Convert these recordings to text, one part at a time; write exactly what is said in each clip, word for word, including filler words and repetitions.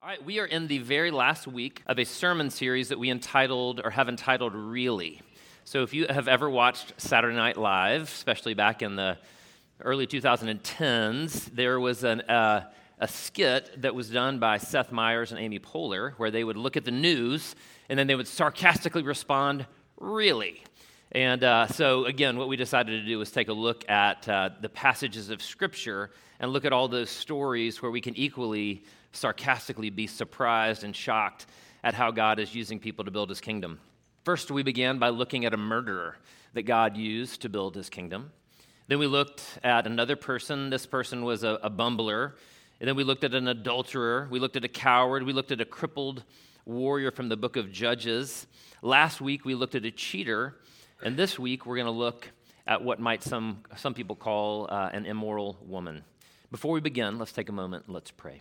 All right, we are in the very last week of a sermon series that we entitled, or have entitled, Really. So if you have ever watched Saturday Night Live, especially back in the early twenty tens, there was an, uh, a skit that was done by Seth Meyers and Amy Poehler where they would look at the news and then they would sarcastically respond, really. And uh, so, again, what we decided to do was take a look at uh, the passages of Scripture and look at all those stories where we can equally sarcastically be surprised and shocked at how God is using people to build his kingdom. First, we began by looking at a murderer that God used to build his kingdom. Then we looked at another person. This person was a, a bumbler. And then we looked at an adulterer. We looked at a coward. We looked at a crippled warrior from the book of Judges. Last week, we looked at a cheater. And this week, we're going to look at what might some, some people call uh, an immoral woman. Before we begin, let's take a moment and let's pray.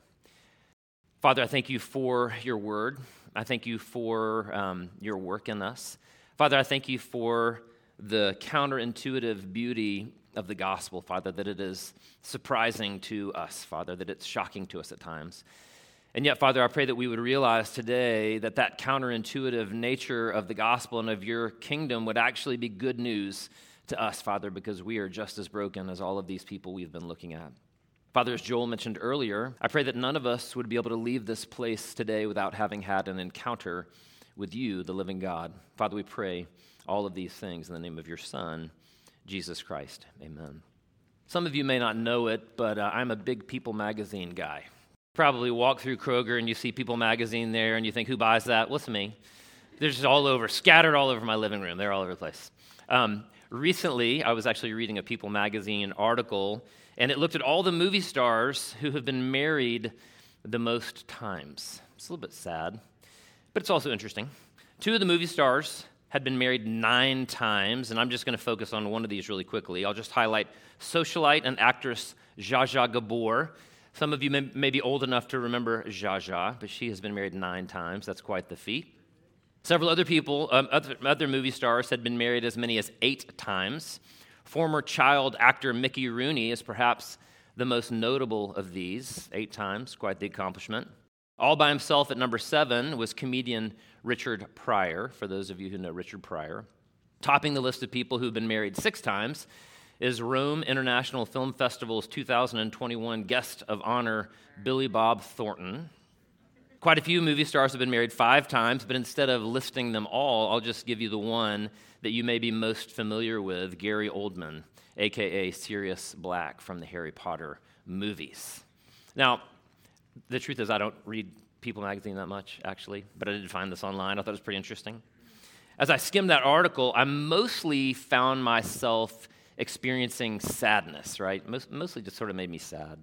Father, I thank you for your word. I thank you for um, your work in us. Father, I thank you for the counterintuitive beauty of the gospel, Father, that it is surprising to us, Father, that it's shocking to us at times. And yet, Father, I pray that we would realize today that that counterintuitive nature of the gospel and of your kingdom would actually be good news to us, Father, because we are just as broken as all of these people we've been looking at. Father, as Joel mentioned earlier, I pray that none of us would be able to leave this place today without having had an encounter with you, the living God. Father, we pray all of these things in the name of your Son, Jesus Christ. Amen. Some of you may not know it, but uh, I'm a big People magazine guy. Probably walk through Kroger and you see People magazine there and you think, who buys that? Well, it's me. They're just all over, scattered all over my living room. They're all over the place. Um, recently, I was actually reading a People magazine article, and it looked at all the movie stars who have been married the most times. It's a little bit sad, but it's also interesting. Two of the movie stars had been married nine times, and I'm just going to focus on one of these really quickly. I'll just highlight socialite and actress Zsa Zsa Gabor. Some of you may, may be old enough to remember Zsa Zsa, but she has been married nine times. That's quite the feat. Several other people, um, other, other movie stars, had been married as many as eight times. Former child actor Mickey Rooney is perhaps the most notable of these, eight times, quite the accomplishment. All by himself at number seven was comedian Richard Pryor, for those of you who know Richard Pryor. Topping the list of people who've been married six times is Rome International Film Festival's two thousand twenty-one guest of honor, Billy Bob Thornton. Quite a few movie stars have been married five times, but instead of listing them all, I'll just give you the one that you may be most familiar with, Gary Oldman, a k a. Sirius Black from the Harry Potter movies. Now, the truth is I don't read People magazine that much, actually, but I did find this online. I thought it was pretty interesting. As I skimmed that article, I mostly found myself experiencing sadness, right? Most, mostly just sort of made me sad.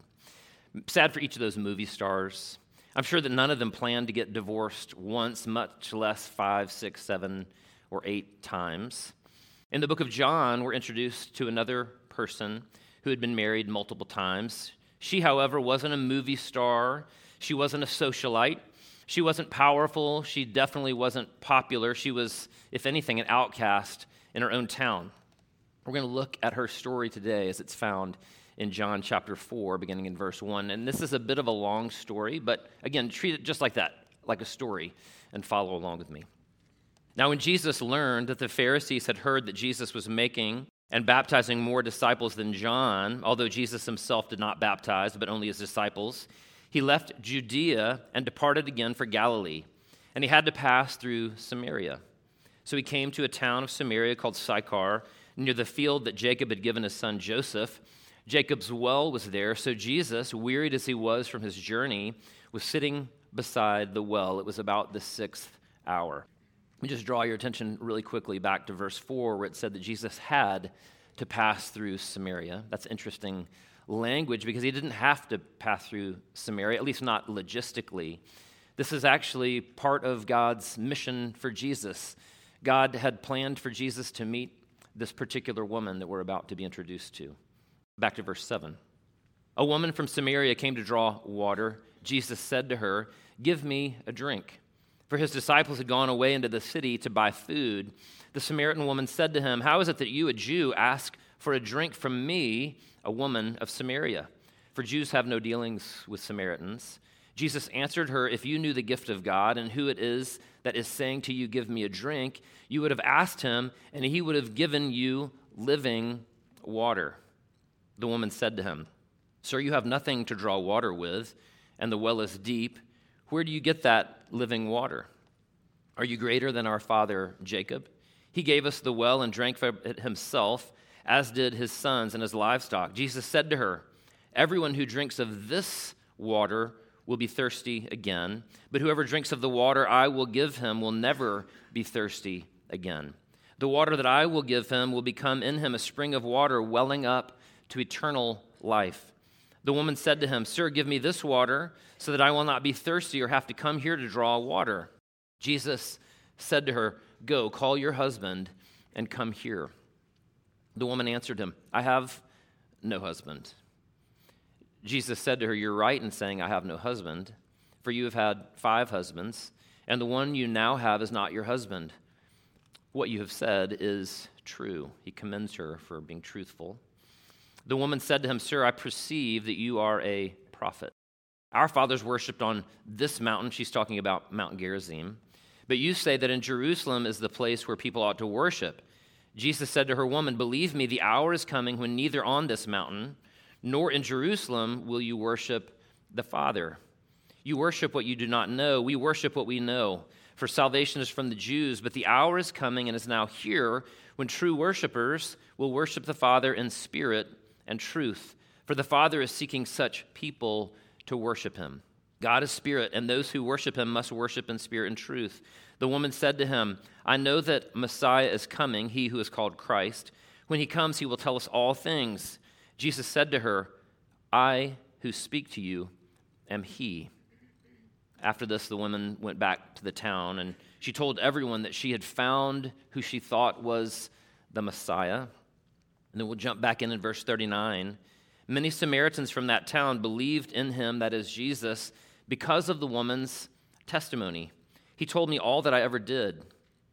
Sad for each of those movie stars. I'm sure that none of them planned to get divorced once, much less five, six, seven, or eight times. In the book of John, we're introduced to another person who had been married multiple times. She, however, wasn't a movie star. She wasn't a socialite. She wasn't powerful. She definitely wasn't popular. She was, if anything, an outcast in her own town. We're going to look at her story today as it's found in John chapter four, beginning in verse one. And this is a bit of a long story, but again, treat it just like that, like a story, and follow along with me. Now, when Jesus learned that the Pharisees had heard that Jesus was making and baptizing more disciples than John, although Jesus himself did not baptize, but only his disciples, he left Judea and departed again for Galilee, and he had to pass through Samaria. So he came to a town of Samaria called Sychar, near the field that Jacob had given his son Joseph. Jacob's well was there, so Jesus, wearied as he was from his journey, was sitting beside the well. It was about the sixth hour. Let me just draw your attention really quickly back to verse four, where it said that Jesus had to pass through Samaria. That's interesting language because he didn't have to pass through Samaria, at least not logistically. This is actually part of God's mission for Jesus. God had planned for Jesus to meet this particular woman that we're about to be introduced to. Back to verse seven. A woman from Samaria came to draw water. Jesus said to her, "Give me a drink." For his disciples had gone away into the city to buy food. The Samaritan woman said to him, "How is it that you, a Jew, ask for a drink from me, a woman of Samaria?" For Jews have no dealings with Samaritans. Jesus answered her, "If you knew the gift of God and who it is that is saying to you, 'Give me a drink,' you would have asked him, and he would have given you living water." The woman said to him, "Sir, you have nothing to draw water with, and the well is deep. Where do you get that living water? Are you greater than our father Jacob? He gave us the well and drank from it himself, as did his sons and his livestock." Jesus said to her, "Everyone who drinks of this water will be thirsty again, but whoever drinks of the water I will give him will never be thirsty again. The water that I will give him will become in him a spring of water welling up to eternal life." The woman said to him, "Sir, give me this water so that I will not be thirsty or have to come here to draw water." Jesus said to her, "Go, call your husband and come here." The woman answered him, "I have no husband." Jesus said to her, "You're right in saying I have no husband, for you have had five husbands, and the one you now have is not your husband. What you have said is true." He commends her for being truthful. The woman said to him, "Sir, I perceive that you are a prophet. Our fathers worshipped on this mountain," she's talking about Mount Gerizim, "but you say that in Jerusalem is the place where people ought to worship." Jesus said to her, "Woman, believe me, the hour is coming when neither on this mountain nor in Jerusalem will you worship the Father. You worship what you do not know. We worship what we know, for salvation is from the Jews. But the hour is coming and is now here when true worshipers will worship the Father in spirit and truth, for the Father is seeking such people to worship him. God is spirit, and those who worship him must worship in spirit and truth." The woman said to him, "I know that Messiah is coming, he who is called Christ. When he comes, he will tell us all things." Jesus said to her, "I who speak to you am he." After this, the woman went back to the town, and she told everyone that she had found who she thought was the Messiah. And then we'll jump back in in verse thirty-nine. Many Samaritans from that town believed in him, that is Jesus, because of the woman's testimony. "He told me all that I ever did."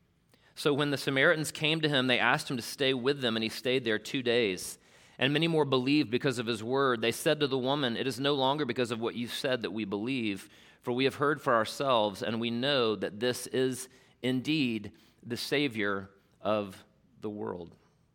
So when the Samaritans came to him, they asked him to stay with them, and he stayed there two days. And many more believed because of his word. They said to the woman, "It is no longer because of what you said that we believe, for we have heard for ourselves, and we know that this is indeed the Savior of the world."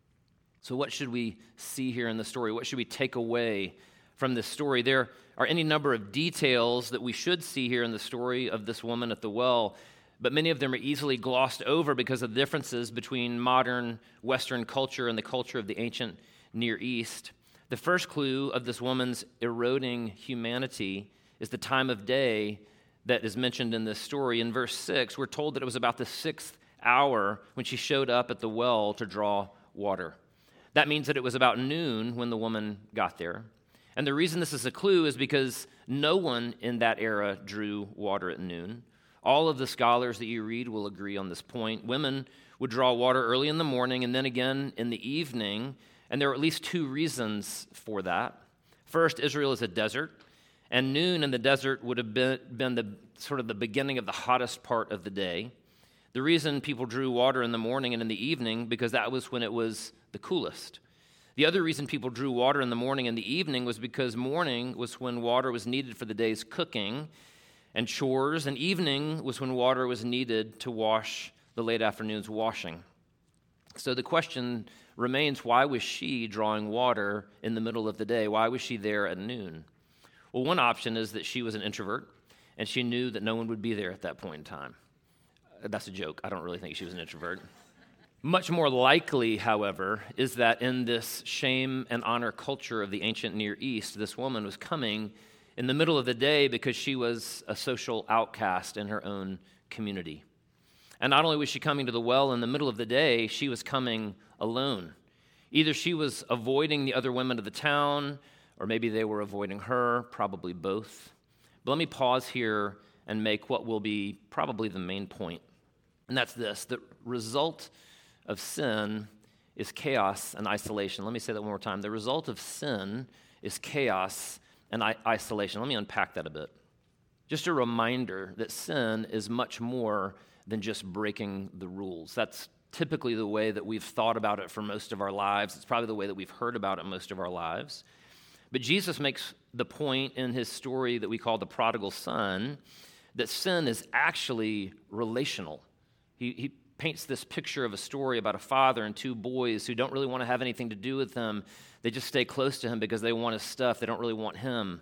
So what should we see here in the story? What should we take away from this story? There are any number of details that we should see here in the story of this woman at the well, but many of them are easily glossed over because of the differences between modern Western culture and the culture of the ancient Near East. The first clue of this woman's eroding humanity is the time of day that is mentioned in this story. In verse six, we're told that it was about the sixth hour when she showed up at the well to draw water. That means that it was about noon when the woman got there. And the reason this is a clue is because no one in that era drew water at noon. All of the scholars that you read will agree on this point. Women would draw water early in the morning and then again in the evening. And there are at least two reasons for that. First, Israel is a desert, and noon in the desert would have been, been the sort of the beginning of the hottest part of the day. The reason people drew water in the morning and in the evening, because that was when it was the coolest. The other reason people drew water in the morning and the evening was because morning was when water was needed for the day's cooking and chores, and evening was when water was needed to wash the late afternoon's washing. So the question remains, why was she drawing water in the middle of the day? Why was she there at noon? Well, one option is that she was an introvert, and she knew that no one would be there at that point in time. That's a joke. I don't really think she was an introvert. Much more likely, however, is that in this shame and honor culture of the ancient Near East, this woman was coming in the middle of the day because she was a social outcast in her own community. And not only was she coming to the well in the middle of the day, she was coming alone. Either she was avoiding the other women of the town, or maybe they were avoiding her, probably both. But let me pause here and make what will be probably the main point. And that's this: the result of sin is chaos and isolation. Let me say that one more time. The result of sin is chaos and I- isolation. Let me unpack that a bit. Just a reminder that sin is much more than just breaking the rules. That's typically the way that we've thought about it for most of our lives. It's probably the way that we've heard about it most of our lives. But Jesus makes the point in his story that we call the prodigal son that sin is actually relational. He, he paints this picture of a story about a father and two boys who don't really want to have anything to do with him. They just stay close to him because they want his stuff. They don't really want him.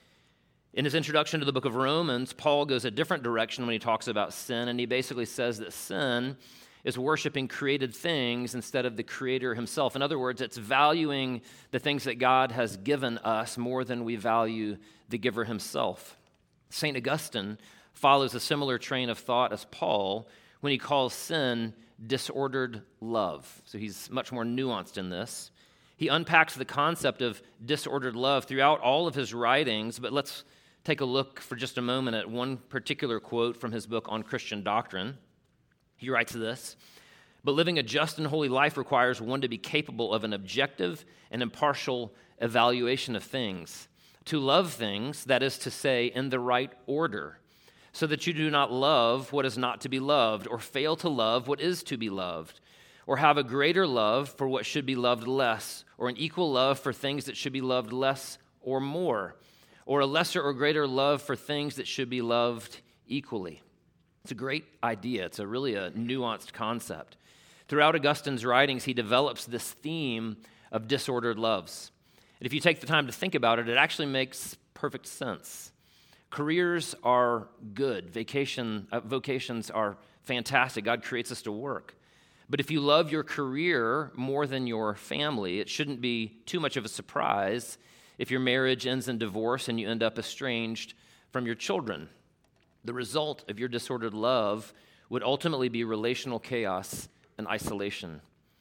In his introduction to the book of Romans, Paul goes a different direction when he talks about sin, and he basically says that sin is worshiping created things instead of the Creator himself. In other words, it's valuing the things that God has given us more than we value the giver himself. Saint Augustine follows a similar train of thought as Paul when he calls sin disordered love. So he's much more nuanced in this. He unpacks the concept of disordered love throughout all of his writings, but let's take a look for just a moment at one particular quote from his book on Christian doctrine. He writes this, "But living a just and holy life requires one to be capable of an objective and impartial evaluation of things, to love things, that is to say, in the right order, so that you do not love what is not to be loved, or fail to love what is to be loved, or have a greater love for what should be loved less, or an equal love for things that should be loved less or more, or a lesser or greater love for things that should be loved equally." It's a great idea. It's a really a nuanced concept. Throughout Augustine's writings, he develops this theme of disordered loves. And if you take the time to think about it, it actually makes perfect sense. Careers are good. Vacation, uh, vocations are fantastic. God creates us to work. But if you love your career more than your family, it shouldn't be too much of a surprise if your marriage ends in divorce and you end up estranged from your children. The result of your disordered love would ultimately be relational chaos and isolation.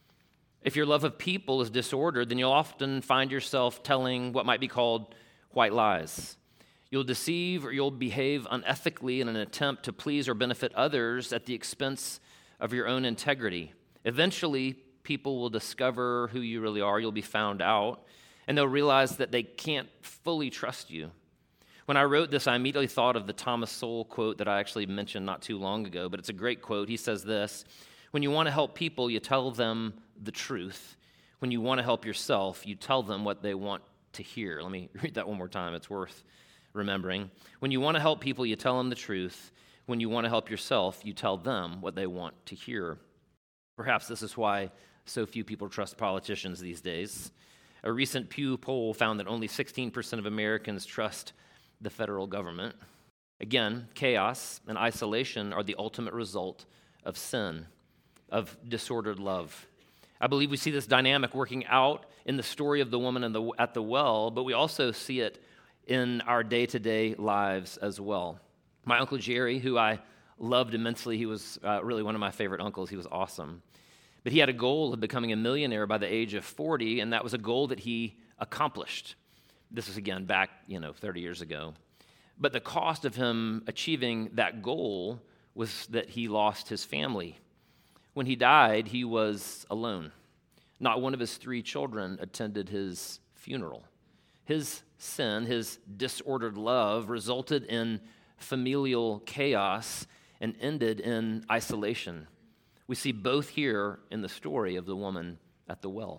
If your love of people is disordered, then you'll often find yourself telling what might be called white lies. You'll deceive or you'll behave unethically in an attempt to please or benefit others at the expense of your own integrity. Eventually, people will discover who you really are. You'll be found out, and they'll realize that they can't fully trust you. When I wrote this, I immediately thought of the Thomas Sowell quote that I actually mentioned not too long ago, but it's a great quote. He says this, "When you want to help people, you tell them the truth. When you want to help yourself, you tell them what they want to hear." Let me read that one more time. It's worth remembering. When you want to help people, you tell them the truth. When you want to help yourself, you tell them what they want to hear. Perhaps this is why so few people trust politicians these days. A recent Pew poll found that only sixteen percent of Americans trust the federal government. Again, chaos and isolation are the ultimate result of sin, of disordered love. I believe we see this dynamic working out in the story of the woman in the, at the well, but we also see it in our day-to-day lives as well. My Uncle Jerry, who I loved immensely, he was uh, really one of my favorite uncles. He was awesome. But he had a goal of becoming a millionaire by the age of forty, and that was a goal that he accomplished. This was, again, back, you know, thirty years ago. But the cost of him achieving that goal was that he lost his family. When he died, he was alone. Not one of his three children attended his funeral. His sin, his disordered love, resulted in familial chaos and ended in isolation. We see both here in the story of the woman at the well.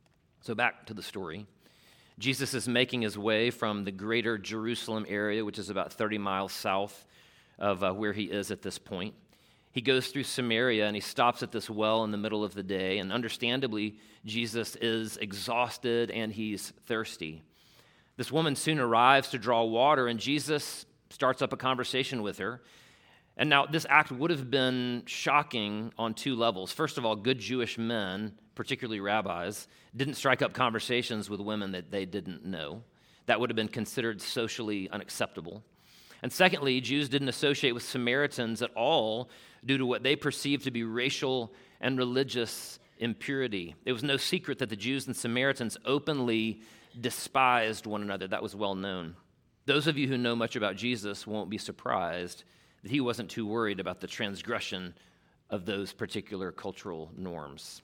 So back to the story. Jesus is making his way from the greater Jerusalem area, which is about thirty miles south of uh, where he is at this point. He goes through Samaria and he stops at this well in the middle of the day. And understandably, Jesus is exhausted and he's thirsty. This woman soon arrives to draw water, and Jesus starts up a conversation with her. And now this act would have been shocking on two levels. First of all, good Jewish men, particularly rabbis, didn't strike up conversations with women that they didn't know. That would have been considered socially unacceptable. And secondly, Jews didn't associate with Samaritans at all due to what they perceived to be racial and religious impurity. It was no secret that the Jews and Samaritans openly despised one another. That was well known. Those of you who know much about Jesus won't be surprised that he wasn't too worried about the transgression of those particular cultural norms.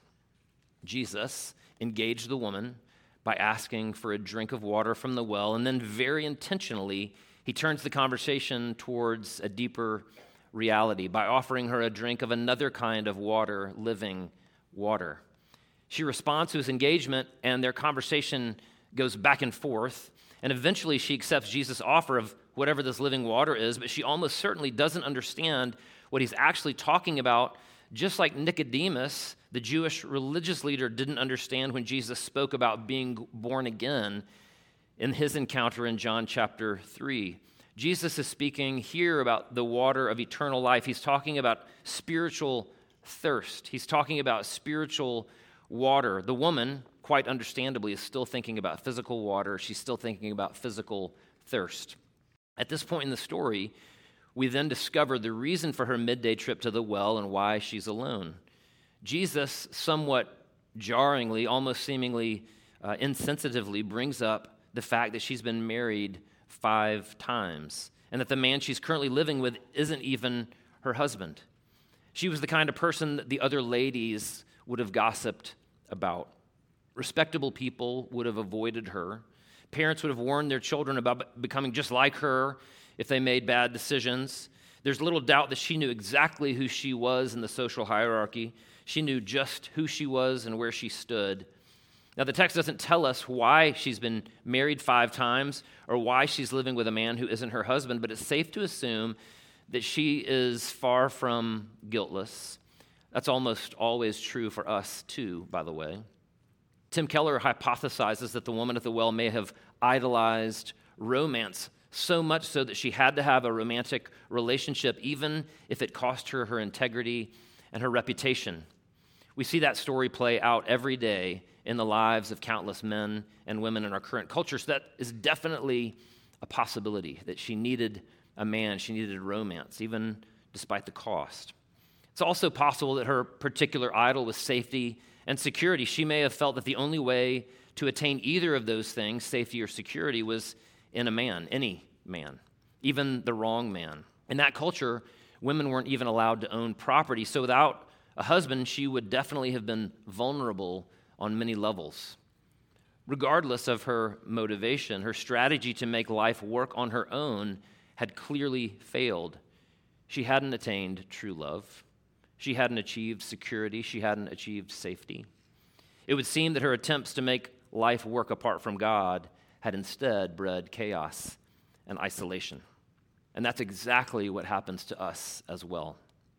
Jesus engaged the woman by asking for a drink of water from the well, and then very intentionally, he turns the conversation towards a deeper reality by offering her a drink of another kind of water, living water. She responds to his engagement, and their conversation goes back and forth. And eventually she accepts Jesus' offer of whatever this living water is, but she almost certainly doesn't understand what he's actually talking about, just like Nicodemus, the Jewish religious leader, didn't understand when Jesus spoke about being born again in his encounter in John chapter three. Jesus is speaking here about the water of eternal life. He's talking about spiritual thirst. He's talking about spiritual water. The woman, quite understandably, is still thinking about physical water. She's still thinking about physical thirst. At this point in the story, we then discover the reason for her midday trip to the well and why she's alone. Jesus, somewhat jarringly, almost seemingly uh, insensitively, brings up the fact that she's been married five times and that the man she's currently living with isn't even her husband. She was the kind of person that the other ladies would have gossiped about. Respectable people would have avoided her. Parents would have warned their children about becoming just like her if they made bad decisions. There's little doubt that she knew exactly who she was in the social hierarchy. She knew just who she was and where she stood. Now, the text doesn't tell us why she's been married five times or why she's living with a man who isn't her husband, but it's safe to assume that she is far from guiltless. That's almost always true for us, too, by the way. Tim Keller hypothesizes that the woman at the well may have idolized romance, so much so that she had to have a romantic relationship, even if it cost her her integrity and her reputation. We see that story play out every day in the lives of countless men and women in our current culture. So that is definitely a possibility, that she needed a man, she needed romance, even despite the cost. It's also possible that her particular idol was safety and security. She may have felt that the only way to attain either of those things, safety or security, was in a man, any man, even the wrong man. In that culture, women weren't even allowed to own property, so without a husband, she would definitely have been vulnerable on many levels. Regardless of her motivation, her strategy to make life work on her own had clearly failed. She hadn't attained true love. She hadn't achieved security. She hadn't achieved safety. It would seem that her attempts to make life work apart from God had instead bred chaos and isolation. And that's exactly what happens to us as well.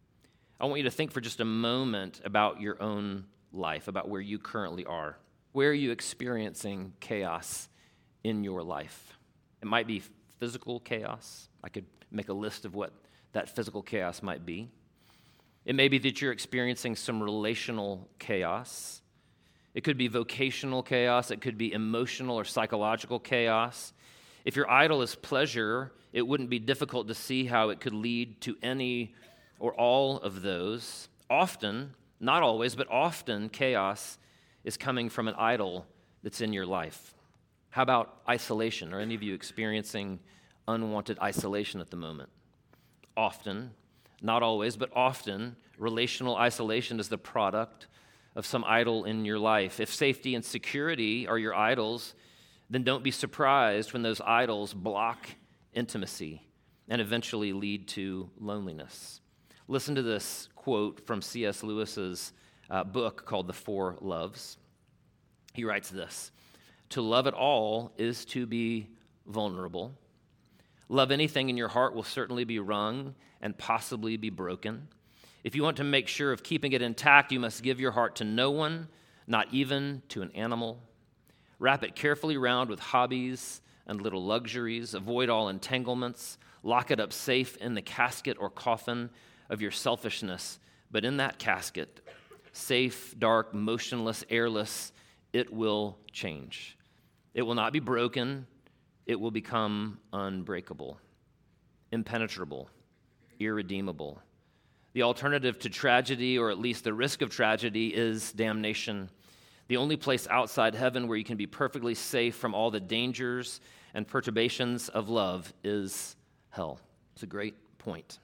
I want you to think for just a moment about your own life, about where you currently are. Where are you experiencing chaos in your life? It might be physical chaos. I could make a list of what that physical chaos might be. It may be that you're experiencing some relational chaos. It could be vocational chaos. It could be emotional or psychological chaos. If your idol is pleasure, it wouldn't be difficult to see how it could lead to any or all of those. Often, not always, but often, chaos is coming from an idol that's in your life. How about isolation? Are any of you experiencing unwanted isolation at the moment? Often, not always, but often, relational isolation is the product of some idol in your life. If safety and security are your idols, then don't be surprised when those idols block intimacy and eventually lead to loneliness. Listen to this quote from C S Lewis's uh, book called The Four Loves. He writes this: "To love at all is to be vulnerable. Love anything in your heart will certainly be wrung and possibly be broken. If you want to make sure of keeping it intact, you must give your heart to no one, not even to an animal. Wrap it carefully round with hobbies and little luxuries. Avoid all entanglements. Lock it up safe in the casket or coffin of your selfishness. But in that casket, safe, dark, motionless, airless, it will change. It will not be broken. It will become unbreakable, impenetrable, irredeemable. The alternative to tragedy, or at least the risk of tragedy, is damnation. The only place outside heaven where you can be perfectly safe from all the dangers and perturbations of love is hell." It's a great point.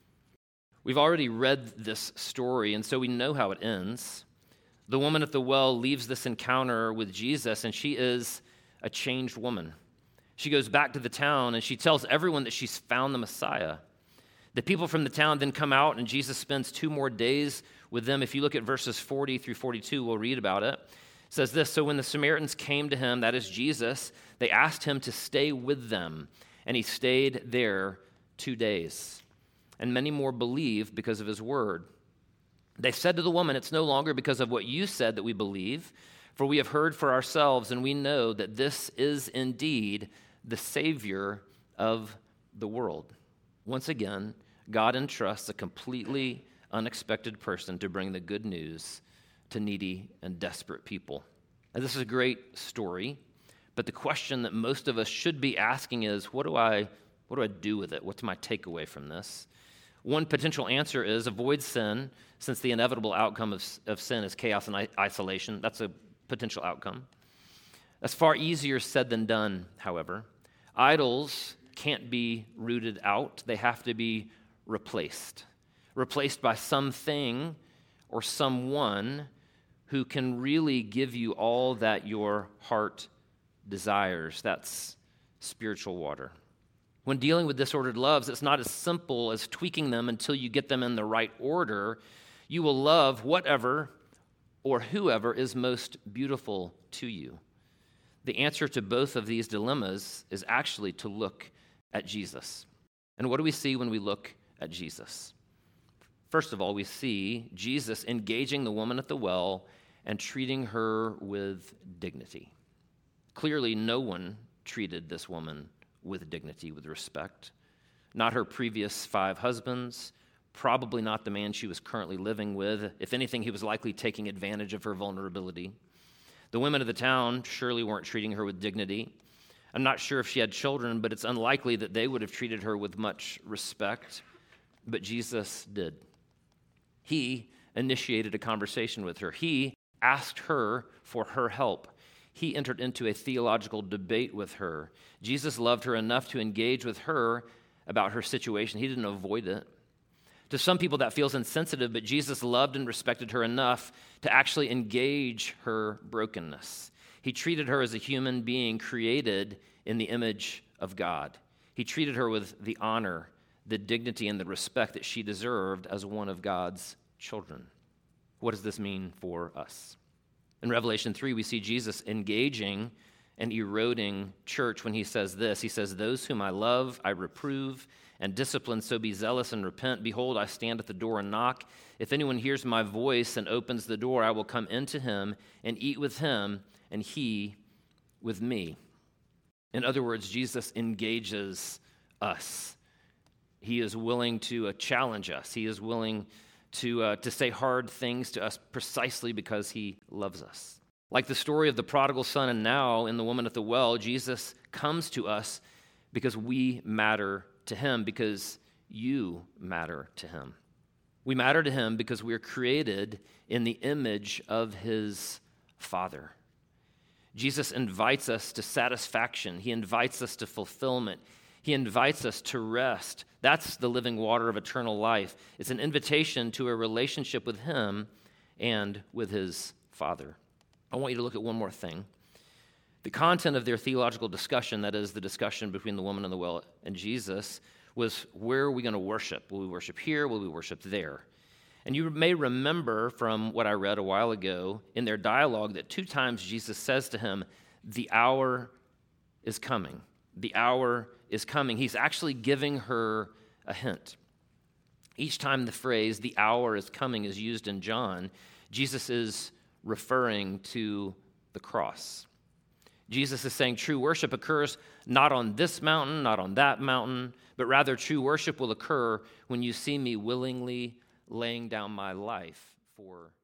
We've already read this story, and so we know how it ends. The woman at the well leaves this encounter with Jesus, and she is a changed woman. She goes back to the town, and she tells everyone that she's found the Messiah. The people from the town then come out, and Jesus spends two more days with them. If you look at verses forty through forty-two, we'll read about it. It It says this, so when the Samaritans came to him, that is Jesus, they asked him to stay with them, and he stayed there two days. And many more believed because of his word. They said to the woman, it's no longer because of what you said that we believe, for we have heard for ourselves, and we know that this is indeed the Savior of the world. Once again, God entrusts a completely unexpected person to bring the good news to needy and desperate people. Now, this is a great story, but the question that most of us should be asking is, what do I, what do I do with it? What's my takeaway from this? One potential answer is avoid sin, since the inevitable outcome of, of sin is chaos and isolation. That's a potential outcome. That's far easier said than done, however. Idols can't be rooted out. They have to be replaced. Replaced by something or someone who can really give you all that your heart desires. That's spiritual water. When dealing with disordered loves, it's not as simple as tweaking them until you get them in the right order. You will love whatever or whoever is most beautiful to you. The answer to both of these dilemmas is actually to look at Jesus. And what do we see when we look at Jesus? First of all, we see Jesus engaging the woman at the well and treating her with dignity. Clearly, no one treated this woman with dignity, with respect. Not her previous five husbands, probably not the man she was currently living with. If anything, he was likely taking advantage of her vulnerability. The women of the town surely weren't treating her with dignity. I'm not sure if she had children, but it's unlikely that they would have treated her with much respect. But Jesus did. He initiated a conversation with her. He asked her for her help. He entered into a theological debate with her. Jesus loved her enough to engage with her about her situation. He didn't avoid it. To some people, that feels insensitive, but Jesus loved and respected her enough to actually engage her brokenness. He treated her as a human being created in the image of God. He treated her with the honor, the dignity, and the respect that she deserved as one of God's children. What does this mean for us? In Revelation three, we see Jesus engaging and eroding church when he says this. He says, those whom I love, I reprove and discipline, so be zealous and repent. Behold, I stand at the door and knock. If anyone hears my voice and opens the door, I will come into him and eat with him, and he with me. In other words, Jesus engages us. He is willing to uh, challenge us. He is willing to, uh, to say hard things to us precisely because he loves us. Like the story of the prodigal son and now in the woman at the well, Jesus comes to us because we matter to him, because you matter to him. We matter to him because we are created in the image of his Father. Jesus invites us to satisfaction. He invites us to fulfillment. He invites us to rest. That's the living water of eternal life. It's an invitation to a relationship with him and with his Father. I want you to look at one more thing. The content of their theological discussion, that is the discussion between the woman and the well and Jesus, was where are we going to worship? Will we worship here? Will we worship there? And you may remember from what I read a while ago in their dialogue that two times Jesus says to him, the hour is coming. The hour is coming. He's actually giving her a hint. Each time the phrase, the hour is coming, is used in John, Jesus is referring to the cross. Jesus is saying true worship occurs not on this mountain, not on that mountain, but rather true worship will occur when you see me willingly laying down my life for